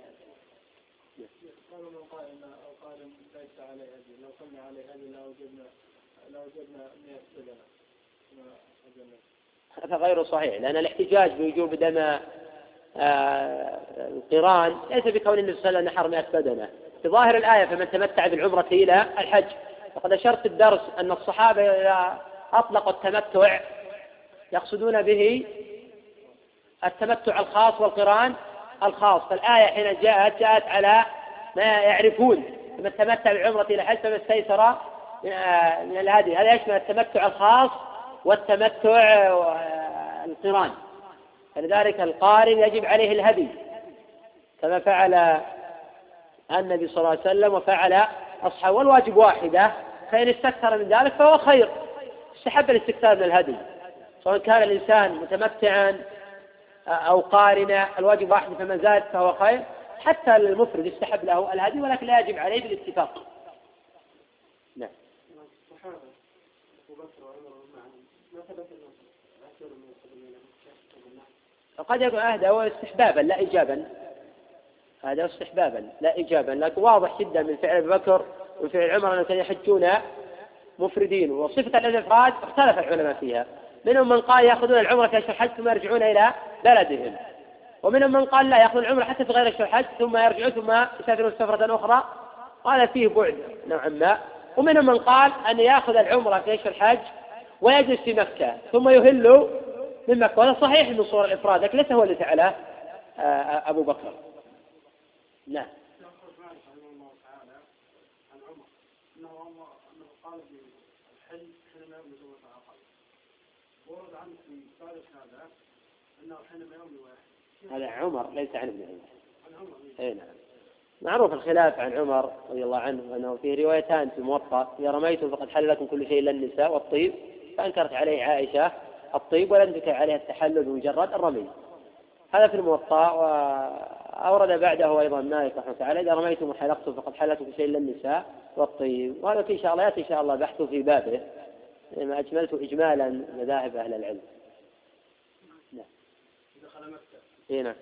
هذا غير صحيح، لأن الاحتجاج بوجوب دم آه القران ليس بكون النبي صلى الله عليه وسلم نحر مئة بدنة. في ظاهر الآية فمن تمتع بالعمرة إلى الحج. وقد أشرت في الدرس أن الصحابة إذا أطلقوا التمتع يقصدون به التمتع الخاص والقران الخاص، فالآية حين جاءت جاءت على ما يعرفون، فمن تمتع بالعمرة إلى الحج فما استيسر من الهدي. هذا يشمل التمتع الخاص والتمتع القران، فلذلك القارن يجب عليه الهدي كما فعل النبي صلى الله عليه وسلم وفعل أصحابه، والواجب واحدة، فإن استكثر من ذلك فهو خير. استحب الاستكثار من الهدي سواء كان الإنسان متمتعا أو قارنا، الواجب واحد فمن زاد فهو خير. حتى المفرد يستحب له الهدي ولكن لا يجب عليه بالاتفاق. نعم. قد يكون هذا هو استحبابا لا إيجابا، هذا استحبابا لا إيجابا، لكن واضح جدا من فعل أبي بكر وفعل عمر أنهم كانوا يحجون مفردين. وصفة الإفراد اختلف العلماء فيها، منهم من قال يأخذون العمرة في أشهر الحج ثم يرجعون إلى بلدهم، ومنهم من قال لا يأخذون العمرة حتى في غير أشهر الحج ثم يرجعون ثم يسافرون سفرة أخرى، قال فيه بعد نوعا ما. ومنهم من قال أن يأخذ العمرة في أشهر الحج ويجلس في مكة ثم يهل من مكة، وهذا صحيح من صور الإفراد لكن ليس هو اللي فعله أبو بكر. نعم. هذا عمر ليس عن ابن عمر. اي نعم. معروف الخلاف عن عمر رضي الله عنه أنه فيه روايتان في الموطأ: إذا رميتم فقد حل لكم كل شيء إلا النساء والطيب، فأنكرت عليه عائشة الطيب ولم تنكر عليها التحلل بمجرد الرمي. هذا في الموطأ. وأورد بعده أيضا مالك رحمه الله تعالى: إذا رميتم وحلقتم فقد حل لكم كل شيء إلا النساء والطيب. وهذا إن شاء الله يأتي إن شاء الله بحثه في بابه، لما أجملت إجمالا مذاهب أهل العلم. نعم. هنا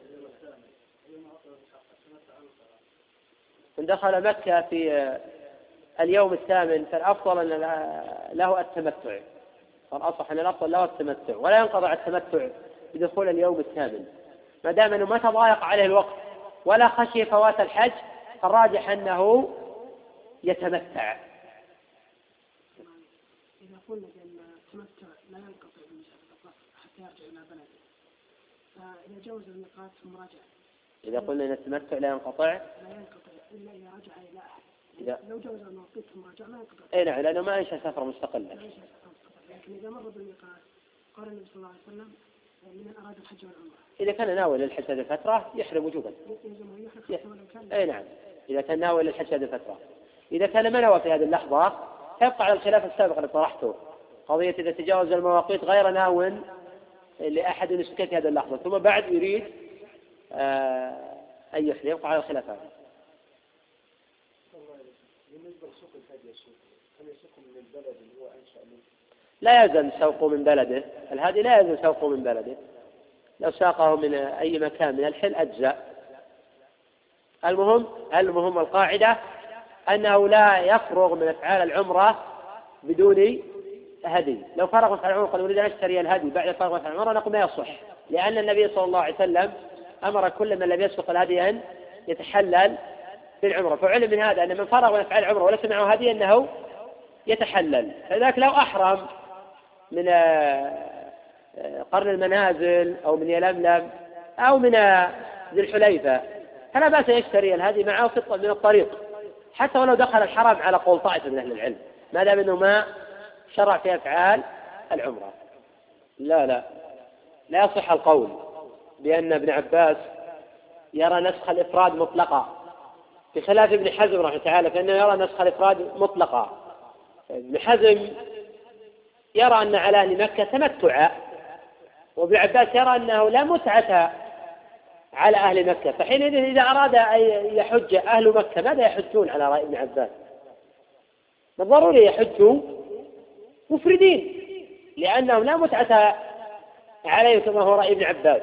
من دخل مكة في اليوم الثامن فالأفضل أن له التمتع، فالأصح أن الأفضل له التمتع، ولا ينقطع التمتع بدخول اليوم الثامن ما دام أنه ما تضايق عليه الوقت ولا خشي فوات الحج، فالراجح أنه يتمتع. إذا قلنا بأن التمتع لا ينقطع بالمسافة حتى يرجع إلى بلده، فإذا جوز الميقات ثم رجع. إذا قلنا أن التمتع لا ينقطع لا ينقطع إلا إذا رجع إلى أحد. إذا لو جوز الموقيت ثم رجع ما ينقطع. أي نعم، لأنه ما أنشأ سفرة مستقلة. لكن إذا مر بالميقات قال النبي صلى الله عليه وسلم: لمن أراد الحج والعمرة. إذا كان ناوي للحج هذه الفترة يحرم وجوبا. أي نعم، إذا كان ناوي للحج هذه الفترة. إذا كان ما نوى في هذه اللحظة يبقى على الخلاف السابق اللي طرحته، قضية إذا تجاوز المواقيت غير ناو لأحد يسكت في هذه اللحظة ثم بعد يريد آه أن يحرم، يبقى على الخلاف هذا. لا يلزم سوقه من بلده، الهادي لا يلزم سوقه من بلده، لو ساقه من أي مكان من الحل أجزاء. المهم المهم القاعدة أنه لا يفرغ من أفعال العمرة بدون هدي. لو فرغ من أفعال العمرة قد أريد أن أشتري الهدي بعد فرغ من أفعال العمرة نقول ما يصح، لأن النبي صلى الله عليه وسلم أمر كل من لم يسبق الهدي أن يتحلل بالعمرة، فعلم من هذا أن من فرغ من أفعال العمرة وليس معه هدي أنه يتحلل. فذلك لو أحرم من قرن المنازل أو من يلملم أو من ذي الحليفة فلا بأس يشتري الهدي معه من الطريق، حتى ولو دخل الحرم على قول طائفة من أهل العلم، ما دام أنه ما شرع في أفعال العمرة. لا لا لا يصح القول بأن ابن عباس يرى نسخ الإفراد مطلقا، بخلاف ابن حزم رحمه تعالى فإنه يرى نسخ الإفراد مطلقا. ابن حزم يرى أن على أهل مكة تمتع، وابن عباس يرى أنه لا متعة على أهل مكة، فحينئذ إذا أراد أن يحج أهل مكة ماذا يحجون على رأي ابن عباس؟ بالضروري يحجوا مفردين لأنهم لا متعة عليهم كما هو رأي ابن عباس.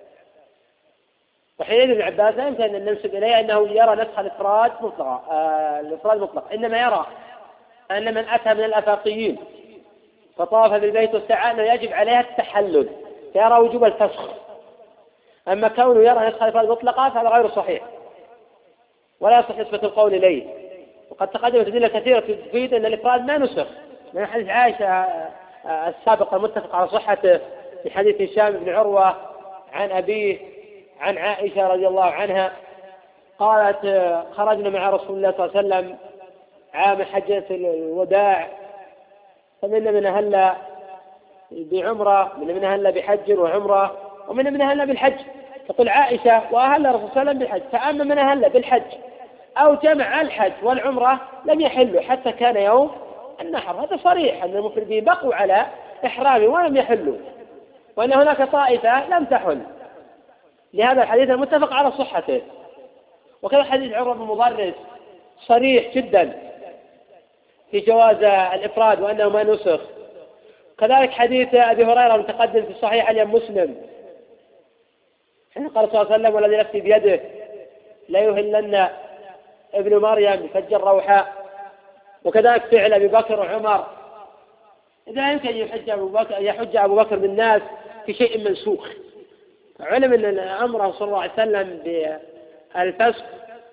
وحينئذ ابن عباس لا يمكن أن ننسب إليه أنه يرى نسخ الإفراد مطلقا، آه الإفراد مطلق، إنما يرى أن من أتى من الآفاقيين فطاف بالبيت والسعى أنه يجب عليها التحلل، فيرى وجوب الفسخ. أما كونه يرى نسخ الإفراد مطلقا فهذا غير صحيح ولا يصح نسبة القول إليه. وقد تقدمت أدلة كثيرة تفيد أن الإفراد ما نسخ، من حديث عائشة السابق المتفق على صحته في حديث هشام بن عروة عن أبيه عن عائشة رضي الله عنها قالت خرجنا مع رسول الله صلى الله عليه وسلم عام حجة الوداع فمنا من أهل بعمرة، من من أهل بحج وعمرة، ومن من أهل بالحج. تقول عائشة وأهل الرسول صلى الله عليه وسلم بالحج، فأما من أهل بالحج أو جمع الحج والعمرة لم يحلوا حتى كان يوم النحر. هذا صريح أن المفردين بقوا على إحرام ولم يحلوا، وأن هناك طائفة لم تحل، لهذا الحديث المتفق على صحته. وكذا حديث عروة بن مضرس صريح جدا في جواز الإفراد وأنه ما نسخ. كذلك حديث أبي هريرة المتقدم في صحيح الإمام مسلم حين قال صلى الله عليه وسلم والذي نفسي بيده لا يهلن ابن مريم فج الروحاء. وكذلك فعل أبي بكر وعمر. إذا يمكن يحج أبو بكر يحج أبو بكر بالناس في شيء منسوخ، علم أن أمره صلى الله عليه وسلم بالفسخ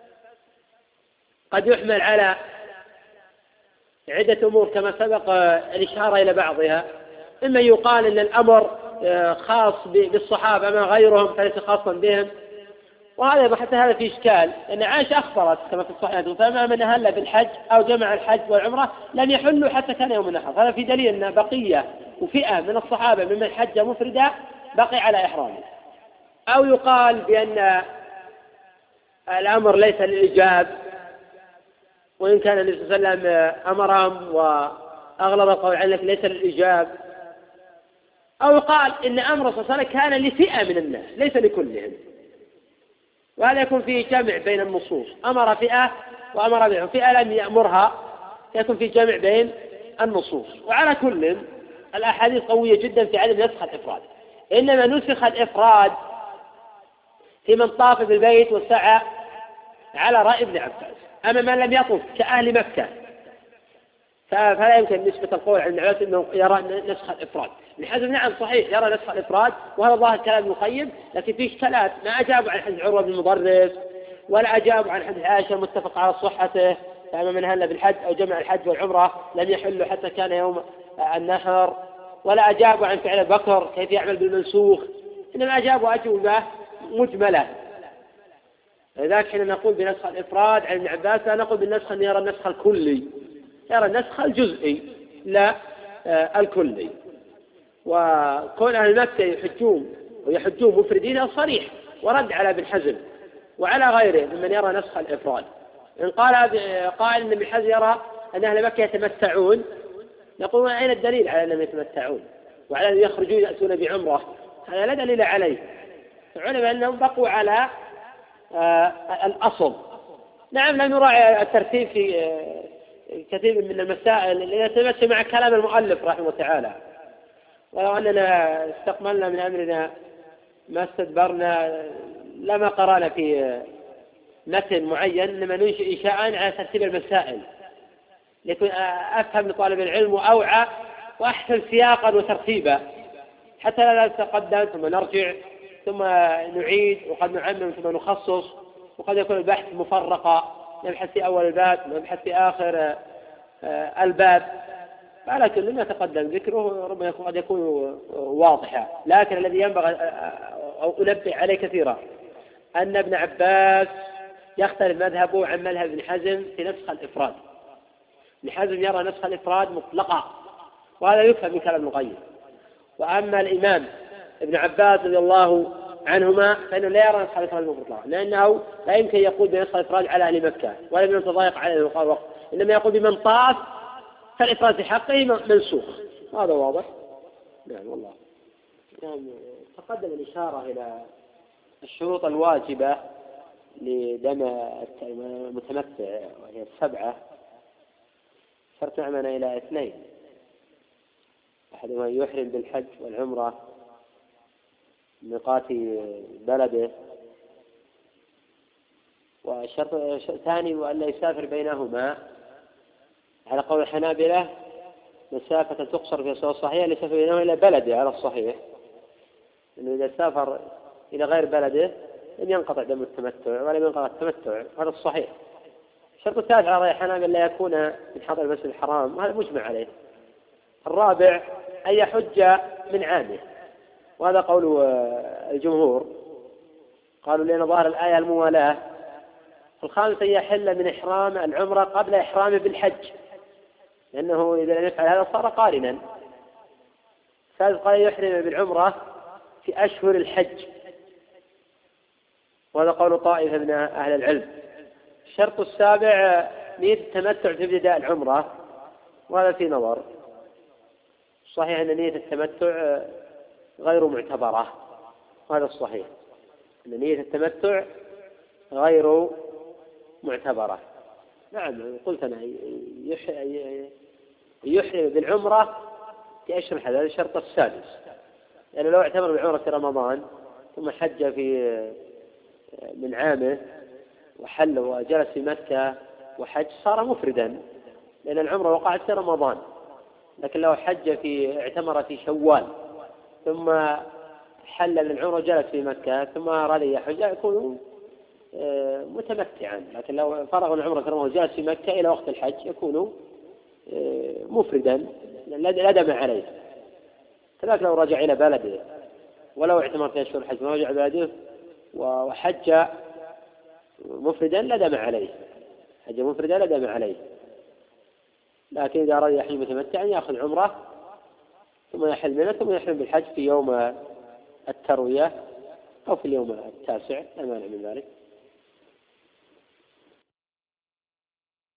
قد يحمل على عدة أمور كما سبق الإشارة إلى بعضها. إما يقال أن الأمر خاص بالصحابة ما غيرهم فليس خاصا بهم، وهذا حتى هذا في إشكال لأن عائشة أخبرت كما في الصحيح فما من أهل بالحج أو جمع الحج والعمرة لم يحلوا حتى كان يوم النحر. هذا في دليل أن بقية وفئة من الصحابة ممن حج مفردا بقي على إحرامه. أو يقال بأن الأمر ليس للإيجاب وإن كان النبي صلى الله عليه وسلم أمرهم وأغلب القول عنه ليس للإيجاب. أو يقال إن أمر صلى الله عليه وسلم كان لفئة من الناس ليس لكلهم، وهذا يكون فيه جمع بين النصوص، أمر فئة وأمر بهم فئة لم يأمرها، يكون فيه جمع بين النصوص. وعلى كل الأحاديث قوية جدا في عدم نسخ الإفراد، إنما نسخ الإفراد في من طاف بالبيت والسعى على رأي ابن عباس. أما من لم يطف كأهل مكة فلا يمكن نسبة القول عن العلماء أنه يرى نسخ الإفراد. ابن حزم نعم صحيح يرى نسخ الإفراد وهذا ظاهر كلام المقيم، لكن في إشكالات ما أجابوا عن حديث عروة بن مضرس ولا أجابوا عن حديث عائشة متفق على صحته فأما من هل بالحج أو جمع الحج والعمرة لم يحلوا حتى كان يوم النحر، ولا أجابوا عن فعل بكر كيف يعمل بالمنسوخ، إنما أجابوا أجوبة مجملة. لذلك حين نقول بنسخ الإفراد عن ابن عباس لا نقول بالنسخ أن يرى النسخ الكلي، يرى النسخ الجزئي لا آه الكلي. وكون أهل مكة يحجون ويحجون مفردين صريح ورد على ابن حزم وعلى غيره ممن يرى نسخ الإفراد. إن قال قائل أن ابن حزم يرى أن أهل مكة يتمتعون، نقول أين الدليل على أنهم يتمتعون وعلى أن يخرجون يأتون بعمرة؟ هذا لا دليل عليه. علم أنهم بقوا على آه الأصل. نعم لا نراعي الترتيب في آه كثير من المسائل اللي يتمشى مع كلام المؤلف رحمه الله تعالى، ولو أننا استقبلنا من أمرنا ما استدبرنا لما قرأنا في متن معين، إنما ننشئ إنشاء على ترتيب المسائل ليكون أفهم لطالب العلم وأوعى وأحسن سياقا وترتيبا حتى لا نتقدم ثم نرجع ثم نعيد وقد نعمم ثم نخصص، وقد يكون البحث مفرقا نبحث في أول الباب ونبحث في آخر الباب، فعلى كل ما تقدم ذكره ربما قد يكون واضحا. لكن الذي ينبغي أو أنبه عليه كثيرا أن ابن عباس يختلف مذهبه عن مذهب ابن حزم في نسخ الإفراد. ابن حزم يرى نسخ الإفراد مطلقا وهذا يفهم من كلام القيم، وأما الإمام ابن عباس رضي الله عنهما فإنه لا يرى نسخ الإفراد مطلقا، لأنه لا يمكن يقول بنسخ الإفراد على أهل مكة ولا بمن تضايق عليه الوقت، إنما يقول بمن طاف فالإفراد في حقه منسوخ. هذا واضح. نعم والله. نعم تقدم الإشارة إلى الشروط الواجبة لدم المتمتع وهي السبعة، شرط يعمل إلى اثنين، أحدهما يحرم بالحج والعمرة ميقات بلده، والشرط الثاني وأن لا يسافر بينهما على قول الحنابلة مسافة تقصر في الصلاة الصحيحة ليس بينهما إلى بلده على الصحيح، إنه إذا سافر إلى غير بلده لم ينقطع دم التمتع ولم ينقطع التمتع، هذا الصحيح. الشرط الثالث على رأي الحنابلة لا يكون من حضر المسجد الحرام، وهذا مجمع عليه. الرابع أن يحج من عامه، وهذا قول الجمهور، قالوا لأن ظاهر الآية الموالاة. الخامس أن يحل من إحرام العمرة قبل إحرامه بالحج، لأنه إذا لم يفعل هذا صار قارنا. الثالث قال يحرم بالعمرة في أشهر الحج، وهذا قول طائفة من أهل العلم. الشرط السابع نية التمتع في ابتداء العمرة، وهذا في نظر. صحيح أن نية التمتع غير معتبرة، وهذا الصحيح أن نية التمتع غير معتبرة. نعم قلت أنا يحرم بالعمرة في أشهر الحج، هذا الشرط السادس. يعني لو اعتمر بالعمرة في رمضان ثم حج في من عامه وحل وجلس في مكة وحج صار مفردا، لأن العمرة وقعت في رمضان. لكن لو حج في اعتمر في شوال ثم حل من العمرة وجلس في مكة ثم أراد أن يحج يكون متمتعا. لكن لو فرغ العمرة في رمضان وجلس في مكة إلى وقت الحج يكون مفردا لا دم عليه. كذلك لو رجع إلى بلده ولو اعتمر في أشهر الحج ورجع بلده وحج مفردا لا دم عليه، حج مفردا لا دم عليه. لكن إذا أراد يحج متمتعا يأخذ عمرة ثم يحل منه ثم يحرم بالحج في يوم التروية أو في اليوم التاسع، لا مانع من ذلك.